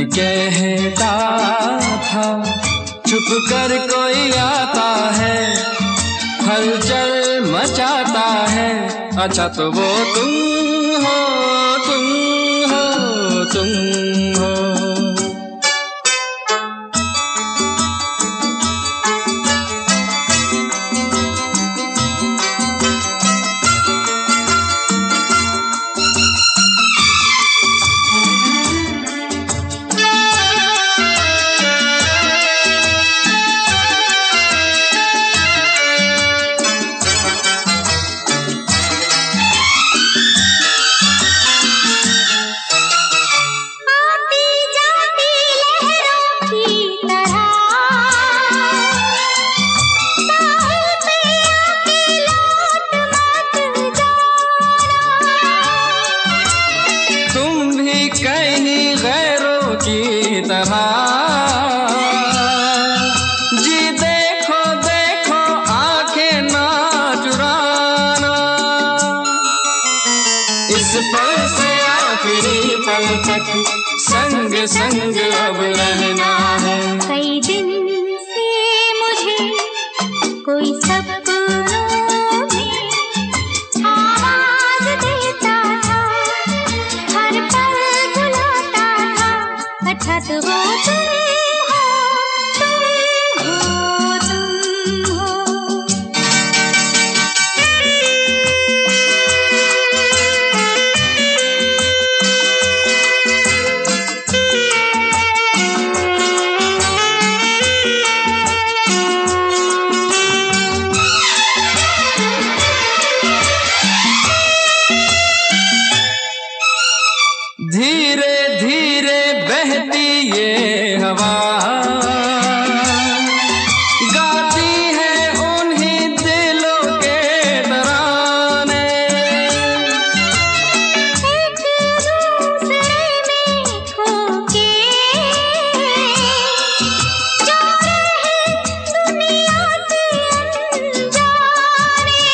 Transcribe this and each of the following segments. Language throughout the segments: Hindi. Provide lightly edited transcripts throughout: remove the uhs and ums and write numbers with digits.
कहता था छुप कर कोई आता है, हलचल मचाता है। अच्छा तो वो तुम हो, तुम हो, तुम हो। कहीं गैरों की तरह जी देखो देखो आंखें ना चुराना, इस पल से आखिरी पल तक संग संग अब रहना है। कई दिन से मुझे कोई सपनों में आवाज देता था, हर पल बुलाता था। अच्छा तो वो तुम हो, तुम हो, तुम धीरे धीरे बहती ये हवा गाती है उन्हीं दिलों के तराने, एक दूसरे में खो के जा रहे दुनिया से अनजाने।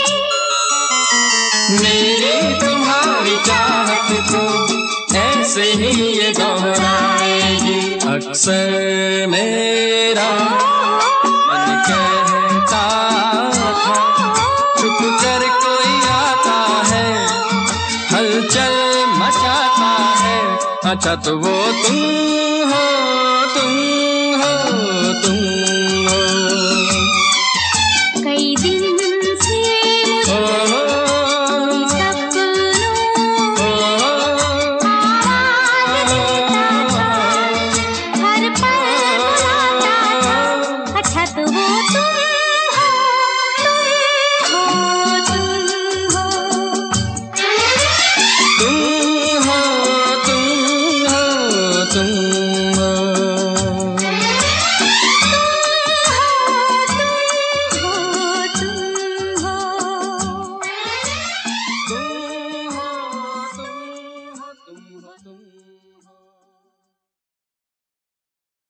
मेरी तुम्हारी चाहत को ऐसे ही ये दोहराएगी। अक्सर मेरा मन कहता था छुप कर कोई आता है, हलचल मचाता है। अच्छा तो वो तुम